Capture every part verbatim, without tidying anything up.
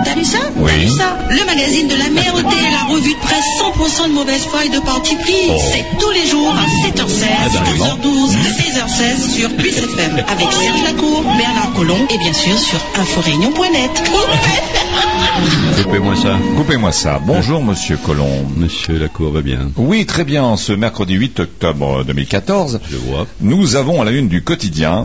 T'as vu ça? Oui. T'as vu ça? Le magazine de la merde et la revue de presse cent pour cent de mauvaise foi et de parti pris. Oh. C'est tous les jours à sept heures seize, Ah, bah, quinze heures douze, seize heures seize sur Plus F M avec Serge Lacour, Bernard Collomb et bien sûr sur inforéunion point net. Coupez-moi ça. Coupez-moi ça. Bonjour, monsieur Collomb. Monsieur Lacour va bien. Oui, très bien. Ce mercredi huit octobre deux mille quatorze, Je vois. nous avons à la une du quotidien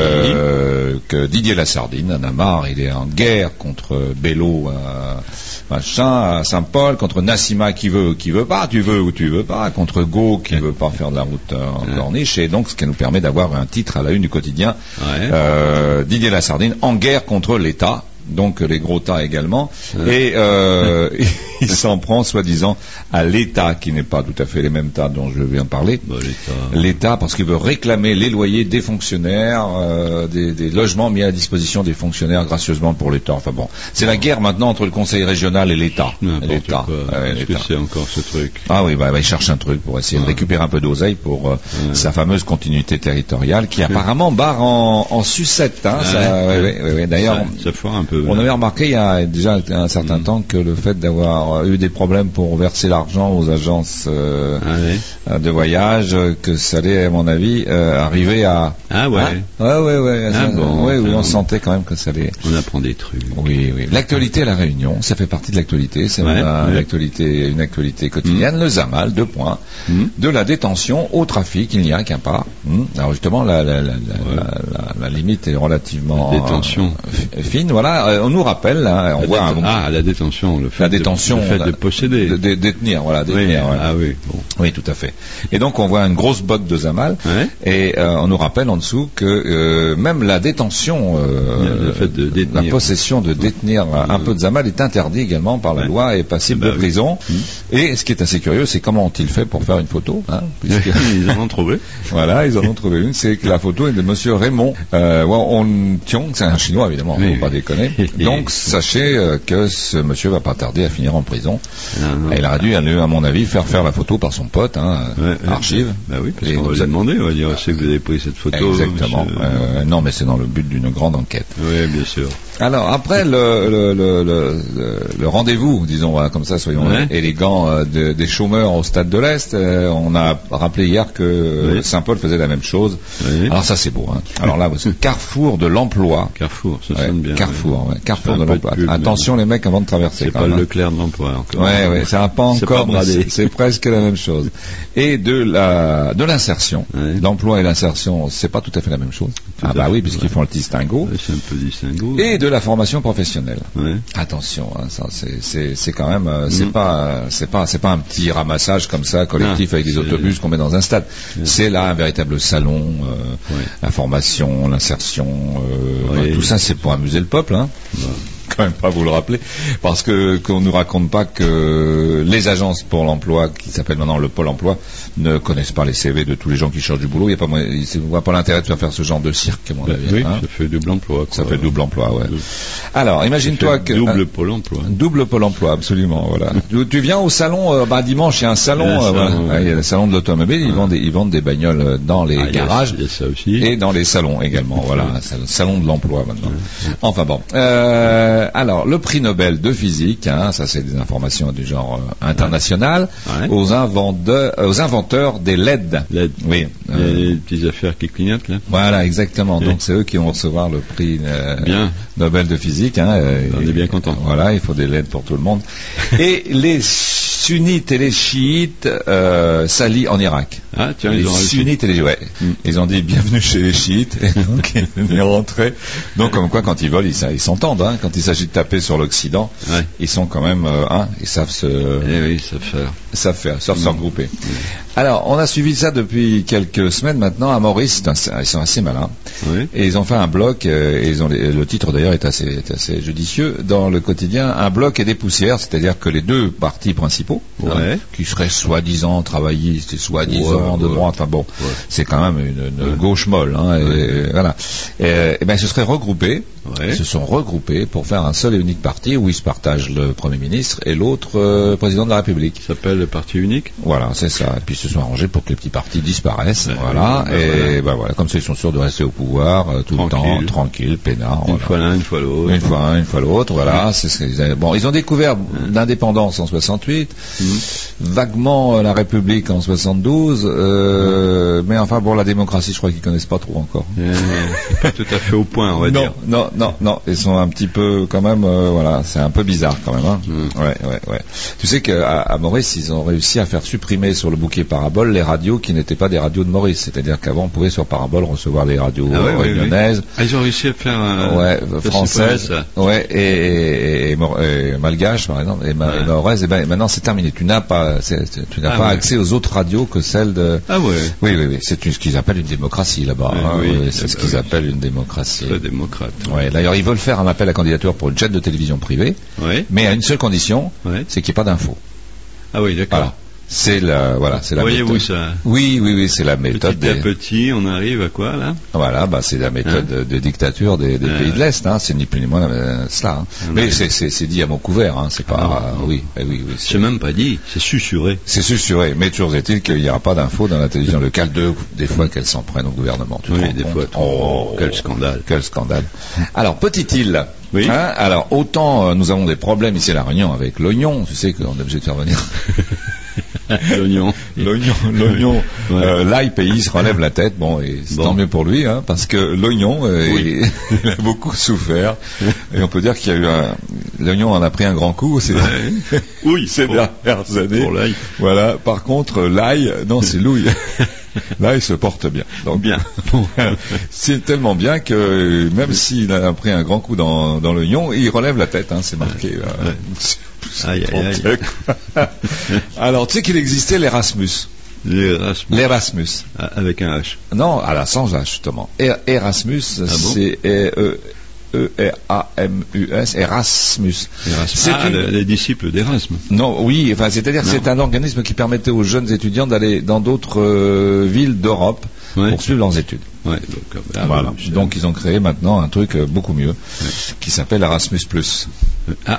euh, que Didier Lassardine en a marre. Il est en guerre contre Bello, euh, machin, à Saint-Paul, contre Nassima qui veut ou qui veut pas, tu veux ou tu veux pas, contre Go qui veut pas faire de la route euh, en Ouais. corniche, et donc ce qui nous permet d'avoir un titre à la une du quotidien. Ouais. Euh, Didier Lassardine en guerre contre l'État. Donc les gros tas également, Ouais. et euh, il s'en prend soi-disant à l'État, qui n'est pas tout à fait les mêmes tas dont je viens de parler. Bah, l'État. L'État, parce qu'il veut réclamer les loyers des fonctionnaires, euh, des, des logements mis à disposition des fonctionnaires gracieusement pour l'État. Enfin bon, c'est la guerre maintenant entre le Conseil régional et l'État. N'importe L'État. quoi. Ouais, Est-ce que l'État. c'est encore ce truc? Ah oui, bah, bah, il cherche un truc pour essayer de Ouais. récupérer un peu d'oseille pour euh, Ouais. sa fameuse continuité territoriale, qui apparemment barre en, en sucette. Hein, Ah ça, ouais, ouais, ouais. ouais, ouais, ouais. D'ailleurs, Ça, ça foire un peu. on là. avait remarqué il y a déjà un certain Mm. temps que le fait d'avoir eu des problèmes pour verser l'argent aux agences euh, Ah ouais. de voyage, euh, que ça allait, à mon avis, euh, arriver à... Ah ouais. Ah, ouais, ouais, ouais. Ah ça- bon, ouais, oui, ça- on sentait quand même que ça allait... On apprend des trucs. Oui, oui. L'actualité à La Réunion, ça fait partie de l'actualité. C'est Ouais, même un- ouais. l'actualité, une actualité quotidienne. Le Zamal, deux points. Mm. De la détention au trafic, il n'y a qu'un pas. Mm. Alors justement, la, la, la, la, la, la- la limite est relativement La détention. euh, fi- fine. Voilà, Euh, on nous rappelle, là, on La voit déten- un, Ah, la détention. Le fait la de- détention, le fait la- de posséder. de, de- détenir, voilà, Oui, détenir. ouais. Ah oui. Bon. Oui, tout à fait. Et donc on voit une grosse botte de Zamal, Ouais. et euh, on nous rappelle en dessous que euh, même la détention, euh, Le fait de détenir. la possession de détenir un peu de Zamal est interdit également par la Ouais. loi et passible Bah de oui. prison. Mm. Et ce qui est assez curieux, c'est comment ont-ils fait pour faire une photo, hein, puisque- Ils en ont trouvé. Voilà, ils en ont trouvé une, c'est que la photo est de monsieur Raymond euh, Won Tiong, c'est un chinois évidemment, Oui, faut pas oui. déconner. Donc sachez euh, que ce monsieur va pas tarder à finir en prison. Non, non. Et il aurait dû, à mon avis, faire faire la photo par son pote, hein, Ouais, ouais. Archive. Bah oui, parce Et qu'on va nous lui a- demander, on va dire, c'est que vous avez pris cette photo. Exactement. monsieur. Euh, non, mais c'est dans le but d'une grande enquête. Oui, bien sûr. Alors après le, le, le, le, le- le rendez-vous, disons, voilà, comme ça, soyons Ouais. élégants, euh, de- des chômeurs au Stade de l'Est, euh, on a rappelé hier que Oui. Saint-Paul faisait la même chose. Oui. Alors ça c'est beau. Hein. Alors là, c'est Carrefour de l'emploi. Carrefour, ça Ouais, sonne bien. Carrefour, ouais. Carrefour Fais de un peu de l'emploi. pub, Attention les mecs avant de traverser. C'est quand pas même, le hein. Leclerc de l'emploi encore. Ouais, ouais, ça n'a pas C'est encore, pas mais bradé. c'est- c'est presque la même chose. Et de la de l'insertion, Ouais. l'emploi et l'insertion, c'est pas tout à fait la même chose. Tout Ah à bah fait, oui, puisqu'ils ouais. font le distinguo. Ouais, c'est un peu distinguo. Et de la formation professionnelle. Ouais. Attention, hein, ça c'est c'est c'est quand même euh, c'est Mm. pas euh, c'est pas c'est pas un petit ramassage comme ça collectif Ah, avec des c'est- autobus qu'on met dans un stade. C'est là un véritable salon, euh, Ouais. la formation, l'insertion, euh, Ouais. bah, tout ça c'est pour amuser le peuple, hein. Bah. Quand même pas vous le rappeler, parce que qu'on nous raconte pas que les agences pour l'emploi, qui s'appellent maintenant le Pôle Emploi, ne connaissent pas les C V de tous les gens qui cherchent du boulot. Il y a pas, moyen- ils ne voient pas l'intérêt de faire faire ce genre de cirque, à mon avis. Oui, hein. ça fait double emploi. Ça quoi. fait double emploi, ouais. Double. Alors, imagine-toi Ça fait que double un- pôle emploi. double Pôle Emploi, absolument. Voilà. tu, tu viens au salon, euh, bah, dimanche, il y a un salon, Il y a un euh, salon, voilà. ouais. Ouais, il y a le salon de l'automobile. Ils vendent des, ils vendent des bagnoles euh, dans les Ah, il y a- garages. Il y a ça aussi. Et dans les salons également, voilà, c'est le salon de l'emploi maintenant. Enfin bon, euh, alors le prix Nobel de physique, hein, ça c'est des informations du genre euh, international, Ouais. aux, inventeurs, euh, aux inventeurs des L E D. L E D. Oui, Il y a euh, des petites affaires qui clignotent là. voilà, exactement. Oui. Donc c'est eux qui vont recevoir le prix euh, Bien. Nobel de physique. Hein, euh, On est bien contents. Voilà, il faut des L E D pour tout le monde. Et les sunnites et les chiites euh, s'allient en Irak. Ah tiens, les ils ont réussi. sunnites et les ouais. Mm. Ils ont dit bienvenue chez les chiites. Et donc ils sont rentrés. Donc comme quoi quand ils volent, ils ils s'entendent. Hein. Quand il s'agit de taper sur l'Occident, Ouais. ils sont quand même euh, hein, ils savent se Eh oui, ça fait. savent faire, savent se regrouper. Alors on a suivi ça depuis quelques semaines maintenant à Maurice. C'est un- Ils sont assez malins. Oui. Et ils ont fait un bloc, euh, et ils ont, le titre d'ailleurs est assez, est assez judicieux, dans le quotidien, un bloc et des poussières, c'est-à-dire que les deux parties principales principaux, Ouais. hein, qui seraient soi-disant travaillistes et soi-disant Ouais, de ouais. droite. Enfin bon, Ouais. c'est quand même une, une Ouais. gauche molle. Hein, et, Ouais. voilà. Et, et ben, ils se seraient regroupés. Ouais. Ils se sont regroupés pour faire un seul et unique parti où ils se partagent le Premier ministre et l'autre euh, président de la République. Qui s'appelle le parti unique. Voilà, c'est ça. Et puis ils se sont arrangés pour que les petits partis disparaissent. Ouais, voilà. oui, bah, et voilà. ben voilà, comme ça ils sont sûrs de rester au pouvoir euh, tout Tranquille. le temps, tranquille, peinard. Une voilà. fois l'un, une fois l'autre. Une fois un, une fois l'autre, voilà. C'est ce qu'ils avaient. Bon, ils ont découvert l'indépendance en soixante-huit, Mhm. vaguement euh, la République en soixante-douze, euh, mais enfin bon, la démocratie, je crois qu'ils connaissent pas trop encore. Euh, c'est pas tout à fait au point, on va non, dire. non, non, non, ils sont un petit peu, quand même, euh, voilà, c'est un peu bizarre quand même. Hein. Mm. Ouais, ouais, ouais. Tu sais qu'à à Maurice, ils ont réussi à faire supprimer sur le bouquet Parabole les radios qui n'étaient pas des radios de Maurice. C'est-à-dire qu'avant, on pouvait sur Parabole recevoir les radios Ah ouais, euh, ouais, réunionnaises. Ah, ils ont réussi à faire un. Ouais, ça, c'est française, pas mal, ça. ouais, et, et, et, Mor- et malgache par exemple, et, ma, Ouais. et mahoraise, et ben et maintenant c'est terminé. Tu n'as pas, c'est- c'est- tu n'as Ah pas ouais. accès aux autres radios que celles de. Ah ouais. Oui, oui, oui, c'est une- ce qu'ils appellent une démocratie là-bas. Ouais, hein, oui, oui, eh c'est ce ben qu'ils oui. appellent une démocratie. Très démocrate. Ouais, d'ailleurs, ils veulent faire un appel à candidature pour une chaîne de télévision privée, Ouais. mais à une seule condition, Ouais. c'est qu'il n'y ait pas d'infos. Ah oui, d'accord. Voilà, c'est la, voilà, c'est la Voyez-vous méthode. ça? Oui, oui, oui, c'est la méthode Petit à des. petit, on arrive à quoi là? Voilà, bah, c'est la méthode de, de dictature des, des Ouais. pays de l'Est, hein, c'est ni plus ni moins euh, cela. hein. Ouais. Mais c'est, c'est, c'est dit à mon couvert, hein, c'est pas. Ah non, euh, non. oui, eh oui, oui. C'est même pas dit, c'est susurré. C'est susurré, mais toujours est-il qu'il n'y aura pas d'infos dans la télévision locale de, des fois qu'elles s'en prennent au gouvernement. Tu te Oui, rends des compte fois. Oh, Quel scandale. Quel scandale. Alors, petite île. Oui. Hein, alors, autant euh, nous avons des problèmes ici à La Réunion avec l'oignon, tu sais qu'on est obligé de faire venir L'oignon. l'oignon, l'oignon, Ouais. euh, l'ail pays se relève la tête, bon, et c'est Bon. tant mieux pour lui, hein, parce que l'oignon, euh, Oui. il, il a beaucoup souffert, et on peut dire qu'il y a eu un, l'oignon en a pris un grand coup ces, Ouais. Oui, ces pour- dernières années. pour l'ail. Voilà. Par contre, l'ail, non, c'est l'ouille. L'ail se porte bien. Donc, Bien. c'est tellement bien que même s'il a pris un grand coup dans, dans l'oignon, il relève la tête, hein, c'est marqué. euh, Ouais. c'est- c'est Aïe, aïe, aïe. tranquille, quoi. Alors, tu sais qu'il existait l'Erasmus. L'Erasmus. L'Erasmus. Ah, avec un H. Non, à la sans H, justement. Er- Erasmus, bon c'est E R A M U S, Erasmus. Erasmus. C'est Ah, une- le- les disciples d'Erasme. Non, oui, enfin, c'est-à-dire que Non. c'est un organisme qui permettait aux jeunes étudiants d'aller dans d'autres euh, villes d'Europe Ouais. pour suivre leurs études. Ouais, donc, ah, Voilà. oui, je- Donc ils ont créé maintenant un truc euh, beaucoup mieux qui s'appelle Erasmus Plus. Ah,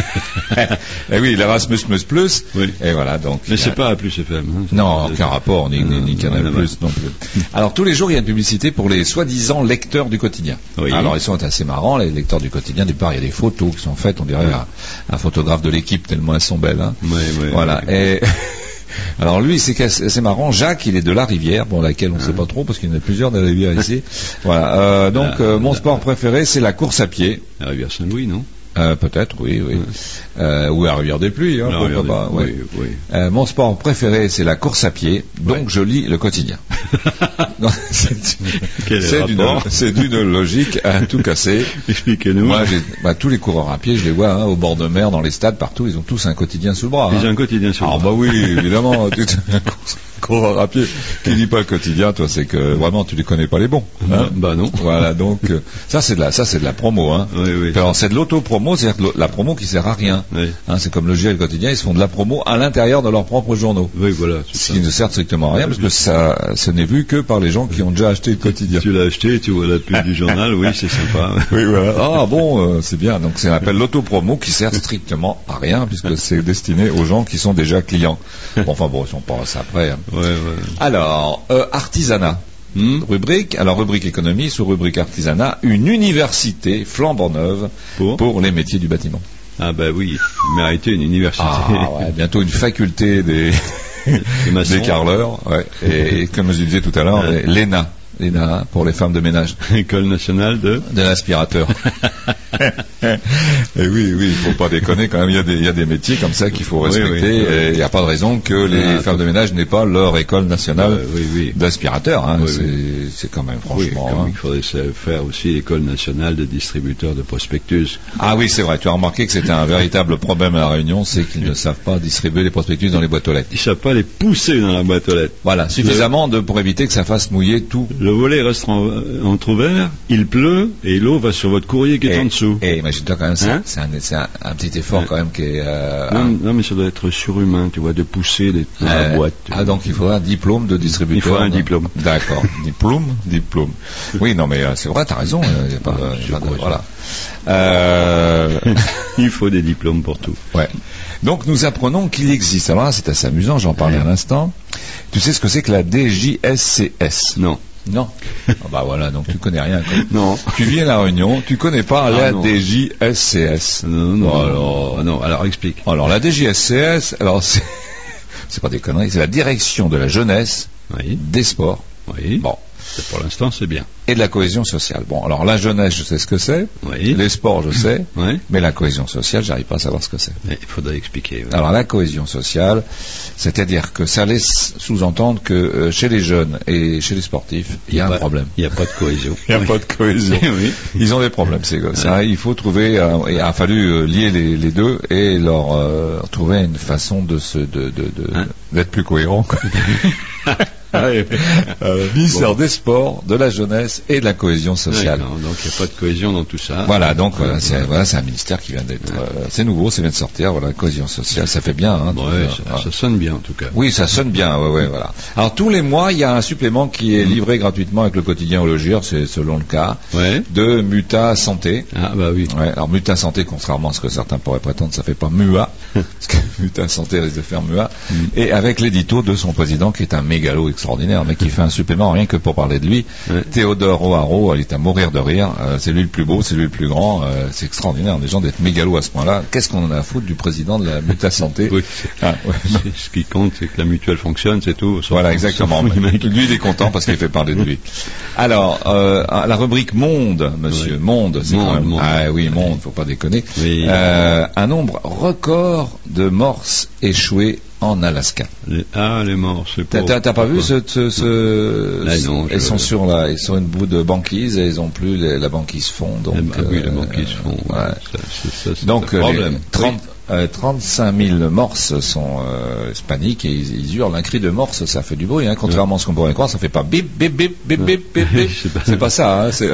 Et oui, l'Erasmus Plus Plus. Oui. Et voilà, donc. mais il y a- c'est pas A plus F M. Hein, c'est Non, pas- aucun rapport, ni, ni, ni Canal non, Plus non plus. Alors tous les jours, il y a une publicité pour les soi-disant lecteurs du quotidien. Oui. Alors ils sont assez marrants, les lecteurs du quotidien. Du part, il y a des photos qui sont faites, on dirait un, un photographe de l'équipe tellement elles sont belles. Hein. Ouais, ouais, Voilà. ouais. Et alors lui, c'est qu'assez- c'est marrant. Jacques, il est de la Rivière, bon laquelle on ne Ah. sait pas trop parce qu'il y en a plusieurs de la Rivière ici. Voilà. Euh, donc Ah, euh, mon ah, sport préféré, c'est la course à pied. La rivière Saint-Louis, non? Euh, peut-être, oui, oui. Euh, ou la Rivière des Pluies, hein, La pourquoi rivière pas. des- ouais. Oui, oui. Euh, mon sport préféré, c'est la course à pied, donc Ouais. je lis le quotidien. Non, c'est Quel c'est d'une, rapport c'est d'une logique à tout casser. Expliquez-nous. Moi, j'ai, bah, tous les coureurs à pied, je les vois hein, au bord de mer, dans les stades, partout, ils ont tous un quotidien sous le bras. Ils hein. ont un quotidien sur le Ah bras. bah oui, évidemment, tu es un coureur à pied qui lit pas le quotidien, toi, c'est que vraiment tu les connais pas les bons. hein. Bah non. Voilà, donc euh, ça c'est de la, ça c'est de la promo. Hein. Oui, oui. Alors c'est de l'auto-promo, c'est-à-dire que la promo qui sert à rien. Oui. Hein, c'est comme le J L quotidien, ils se font de la promo à l'intérieur de leurs propres journaux. Oui, voilà. c'est Ce ça. qui ne sert strictement à rien, parce que ça, ce n'est vu que par les gens qui ont déjà acheté le quotidien. Tu l'as acheté, tu vois la pub du journal, oui, c'est sympa. Oui, voilà. Ah bon, euh, c'est bien. Donc c'est l'appel l'autopromo qui sert strictement à rien, puisque c'est destiné aux gens qui sont déjà clients. Bon, enfin bon, si on passe après. hein. Ouais, ouais. Alors, euh, artisanat. Hmm. Rubrique, alors rubrique économie, sous rubrique artisanat, une université flambant neuve Pour pour les métiers du bâtiment. Ah bah oui, mériter une université. Ah ouais, bientôt une faculté des, Les maçons. des carreleurs, ouais. et, et comme je disais tout à l'heure, Ouais. l'E N A, l'E N A pour les femmes de ménage, École nationale de... de l'aspirateur. Et oui, oui, il faut pas déconner quand même. Il y a des, il y a des métiers comme ça qu'il faut Oui, respecter. oui, oui. Et il n'y a pas de raison que les Ah, femmes de ménage n'aient pas leur école nationale Euh, oui, oui. d'aspirateur. Hein. Oui, c'est, oui. c'est quand même Oui, franchement. comme hein. il faudrait se faire aussi l'école nationale de distributeurs de prospectus. Ah oui, c'est vrai. Tu as remarqué que c'était un véritable problème à la Réunion, c'est qu'ils ne savent pas distribuer les prospectus dans les boîtes aux lettres. Ils ne savent pas les pousser dans la boîte aux lettres. Voilà, suffisamment de, pour éviter que ça fasse mouiller tout. Le volet reste en- entrouvert, il pleut et l'eau va sur votre courrier qui est Et, en dessous. et mais je dois quand même, c'est, Hein c'est, un, c'est un, un petit effort Ouais. quand même qui est. Euh, Non, un- non, mais ça doit être surhumain, tu vois, de pousser des, dans la euh, boîte. tu ah, vois. donc il faut un diplôme de distributeur. Il faut un non diplôme. D'accord. diplôme, diplôme. Oui, non, mais euh, c'est vrai, t'as raison. Il y a pas, Ah, de- je pas de- crois, voilà. Euh, Il faut des diplômes pour tout. ouais. Donc nous apprenons qu'il existe. Alors là, c'est assez amusant. J'en parlais Ouais. à l'instant. Tu sais ce que c'est que la D J S C S? Non. Non. Ah bah voilà, donc tu connais rien. Quoi. Non. Tu viens à la Réunion, tu connais pas Ah, la non. D J S C S. Non, non. Bon, alors, Ah, non, alors explique. alors la D J S C S, alors c'est, c'est pas des conneries, c'est la direction de la jeunesse, Oui. des sports, Oui. bon, Pour l'instant, c'est bien. et de la cohésion sociale. Bon, alors la jeunesse, je sais ce que c'est, Oui. les sports, je sais, Oui. mais la cohésion sociale, j'arrive pas à savoir ce que c'est. Mais il faudrait expliquer. oui. Alors la cohésion sociale, c'est-à-dire que ça laisse sous-entendre que euh, chez les jeunes et chez les sportifs, il y a un pas- problème. Il n'y a pas de cohésion. Il n'y a pas de cohésion. Oui. Ils ont des problèmes, ces gosses. hein. Il faut trouver, euh, il a fallu euh, lier les, les deux et leur euh, trouver une façon de se, de, de, de- Hein d'être plus cohérent. quoi. Euh, ministère des Sports, de la jeunesse et de la cohésion sociale. D'accord, donc il n'y a pas de cohésion dans tout ça. Voilà, donc voilà, c'est, voilà, c'est un ministère qui vient d'être, euh, c'est nouveau, ça vient de sortir. Voilà, cohésion sociale, ça fait bien. Hein, Bon, tout ouais, ça. ça, Voilà. ça sonne bien en tout cas. Oui, ça sonne bien, ouais, ouais, voilà. Alors tous les mois, il y a un supplément qui est livré gratuitement avec le quotidien au logir, c'est selon le cas, Ouais. de Muta Santé. Ah bah oui. Ouais, alors Muta Santé, contrairement à ce que certains pourraient prétendre, ça fait pas M U A, parce que Muta Santé risque de faire M U A, et avec l'édito de son président qui est un mégalo extraordinaire, mais qui fait un supplément rien que pour parler de lui, Ouais. Théodore O'Haraud, il est à mourir de rire, euh, c'est lui le plus beau, c'est lui le plus grand, euh, c'est extraordinaire, les gens d'être mégalo à ce point-là, qu'est-ce qu'on en a à foutre du président de la Muta Santé? Oui. Ah, ouais. C'est- Ce qui compte, c'est que la mutuelle fonctionne, c'est tout. Sauf- Voilà, exactement. sauf les mecs. Lui, il est content parce qu'il fait parler de lui. Alors, euh, la rubrique Monde, monsieur, Ouais. Monde, c'est Monde, quand même... Monde. Ah oui, Monde, faut pas déconner. Oui. Euh, un nombre record de morses échouées en Alaska. Les- Ah, les morts, c'est T'as, pas. t'as- t'as pas vu ce... ce, ce- Ah, non, ils je- sont sur la, ils sont sur une bout de banquise et ils ont plus les- la banquise fond. Donc, Ah oui, les euh, morts qui se font. ouais. Ça, c'est, ça, c'est Donc, un euh, problème. les trente, euh, trente-cinq mille morses sont euh, paniques et ils, ils hurlent. Un cri de morse, ça fait du bruit, hein, contrairement à ce qu'on pourrait croire, ça fait pas bip, bip, bip, bip, bip, bip, bip. C'est pas- C'est pas ça, hein, c'est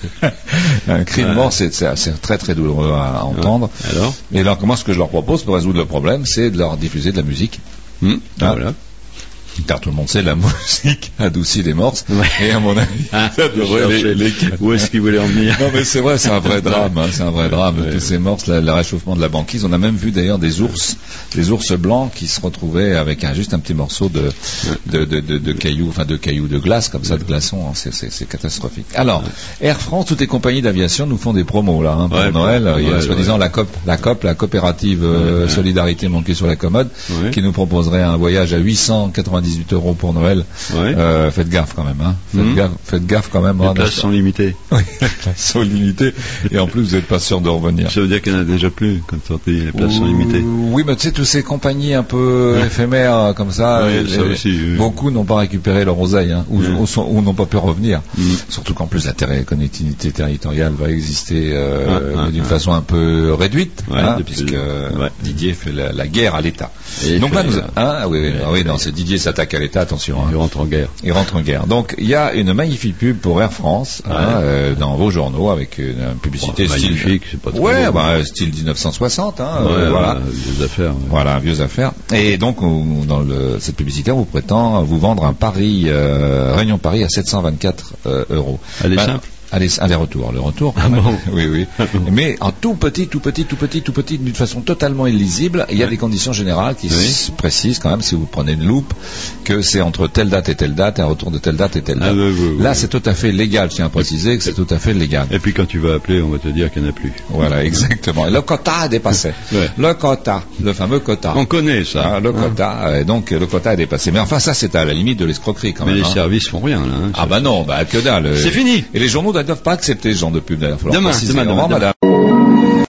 un cri de Ouais. morse, c'est, c'est, c'est très très douloureux à, à entendre. Alors Et alors, comment ce que je leur propose pour résoudre le problème, c'est de leur diffuser de la musique. Hum, Ah. Voilà. Car tout le monde sait, la musique adoucit les morses. Ouais. Et à mon avis, Ah, ça devrait les, chercher les Où est-ce qu'il voulait en venir? Non mais c'est vrai, c'est un vrai drame, hein, c'est un vrai drame. Ouais. Tous ces morses, la- le réchauffement de la banquise. On a même vu d'ailleurs des ours, des ours blancs qui se retrouvaient avec un, juste un petit morceau de, de, de, de, de cailloux, enfin de cailloux de glace comme ça, de glaçons. hein, C'est, c'est, c'est catastrophique. Alors, Air France, toutes les compagnies d'aviation nous font des promos là hein, pour Ouais, Noël. pour Il y a Noël, soi-disant ouais. la COP, la COP, la coopérative euh, Ouais, ouais. Solidarité manquée sur la commode, Ouais. qui nous proposerait un voyage à huit cent quatre-vingt-dix-huit euros pour Noël. Ouais. Euh, faites gaffe quand même, hein. Faites Mhm. gaffe, faites gaffe quand même. Les hein, places parce- sont limitées. oui, les places sont limitées et en plus vous n'êtes pas sûr de revenir. Ça veut dire qu'il n'y en a déjà plus quand on dit les places sont limitées. Oui, mais tu sais, toutes ces compagnies un peu Ouais. éphémères euh, comme ça, Ouais, euh, ça les- aussi, oui. beaucoup n'ont pas récupéré leur oseille, hein, ou, Ouais. ou sont- ou n'ont pas pu revenir. Mhm. Surtout qu'en plus la terri- connectivité territoriale va exister euh, Ah, ah, d'une ah. façon un peu réduite, Ouais, hein, de puisque plus- euh, ouais. Didier fait la, la guerre à l'État. Et il Donc là, fait- nous, hein, ah oui, oui, Ouais, ah oui, il non, fait- c'est Didier s'attaque à l'État, attention. hein. Il rentre en guerre. Il rentre en guerre. Donc il y a une magnifique pub pour Air France hein, Ouais. euh, dans vos journaux avec une, une publicité Bon, style magnifique, c'est pas trop ouais, beau. bah, style dix-neuf cent soixante. Hein, Ouais, euh, voilà. voilà, des affaires. ouais. Voilà, vieuse affaire. Et donc, on- dans le, cette publicité, on vous prétend vous vendre un Paris, euh, Réunion Paris à sept cent vingt-quatre euh, euros. Elle est Ben, simple. Allez, aller-retour, le retour. Ah bon Oui, oui. Ah bon. Mais en tout petit, tout petit, tout petit, tout petit, d'une façon totalement illisible. Il y a des conditions générales qui Oui. s- précisent quand même, si vous prenez une loupe, que c'est entre telle date et telle date, et un retour de telle date et telle date. Ah, oui, oui, oui. Là, c'est tout à fait légal. Je tiens à préciser que c'est tout à fait légal. Et puis quand tu vas appeler, on va te dire qu'il n'y en a plus. Voilà, exactement. Et le quota est dépassé. Ouais. Le quota, le fameux quota. On connaît ça. Ah, le quota, euh, donc le quota est dépassé. Mais enfin, ça, c'est à la limite de l'escroquerie quand Mais même. les hein. services font rien là. hein. Ah bah non, bah que dalle. C'est fini. Et les journaux ne doivent pas accepter ce genre de pub d'ailleurs. Faut leur Demain, préciser. demain, Au revoir, demain, madame.